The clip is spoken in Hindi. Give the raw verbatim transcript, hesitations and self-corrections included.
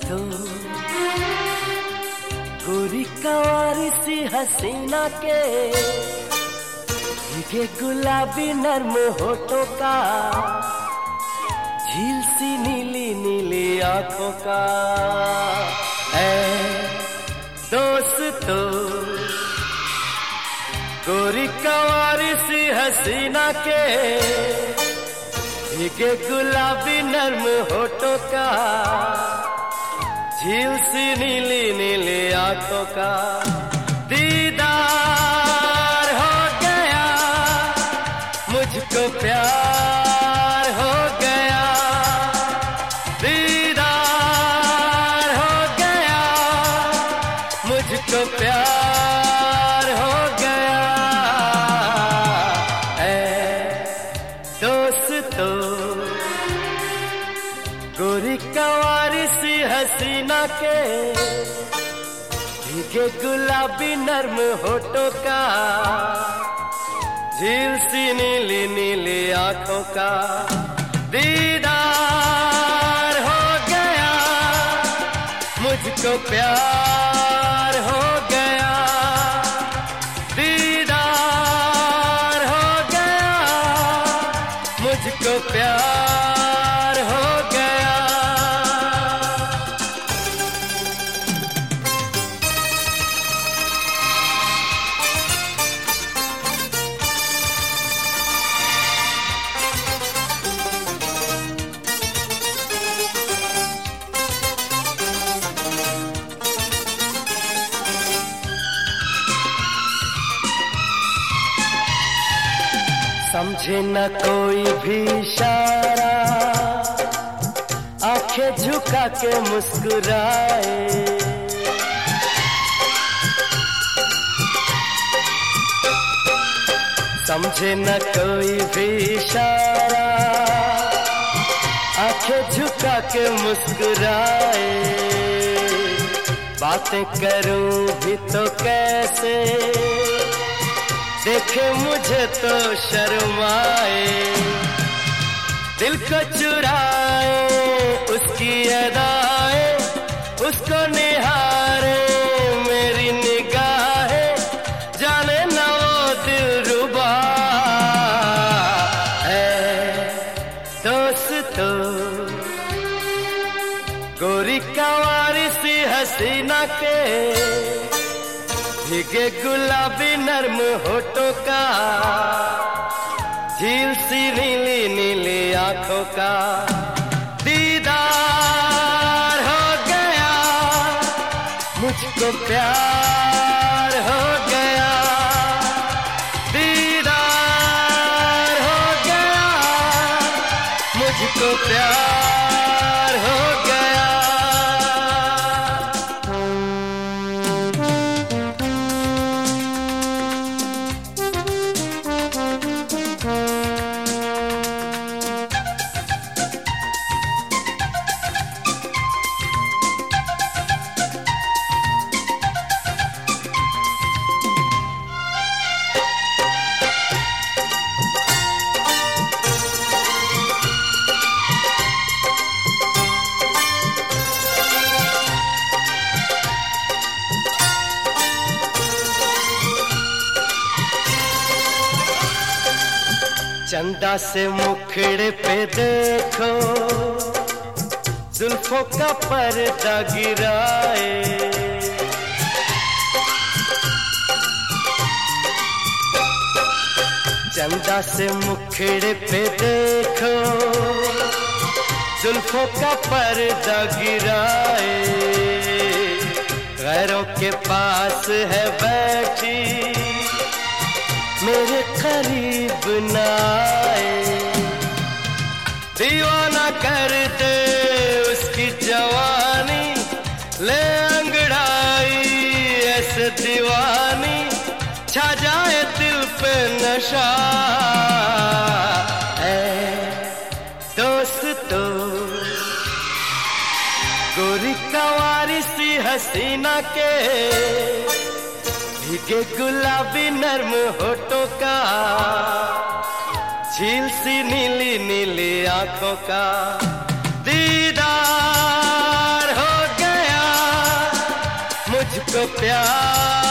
तो गोरी कवारी सी हसीना के भीगे गुलाबी नर्म होठों का, झील सी नीली नीली आंखों का। ऐ दोस्तों गोरी कवारी सी हसीना के भीगे गुलाबी नर्म होठों का, झील सी नीली नीली आंखों का। दीदार हो गया मुझको प्यार हो गया, दीदार हो गया मुझको प्यार हो गया। ऐ दोस्तों गोरी कवारी सी हसीना के भीगे गुलाबी नर्म होठों का, झील सी नीली नीली आंखों का। दीदार हो गया मुझको प्यार हो गया, दीदार हो गया मुझको प्यार हो गया। समझे न कोई भी इशारा, आंखें झुका के मुस्कुराए। समझे न कोई भी इशारा, आंखें झुका के मुस्कुराए। बातें करूं भी तो कैसे, देखे मुझे तो शर्माए। दिल को चुराए उसकी अदाएं, उसको निहारे मेरी निगाहें, जाने न वो दिलरुबा। है दोस्तों गोरी कवारी सी हसीना के भीगे गुलाबी नर्म होठों का, झील सी नीली नीली आंखों का। दीदार हो गया मुझको प्यार हो गया, दीदार हो गया मुझको प्यार हो गया। चंदा से मुखड़े पे देखो जुल्फों का पर्दा गिराए। चंदा से मुखड़े पे देखो जुल्फों का पर्दा गिराए। गैरों के पास है बैठी मेरे करीब न आए। दीवाना कर दे उसकी जवानी, ले अंगड़ाई ऐसे दीवानी, छा जाए दिल पे नशा। ऐ दोस्तों गोरी कवारी सी हसीना के भीगे गुलाबी नर्म होठों का, झील सी नीली नीली आंखों का। दीदार हो गया प्यार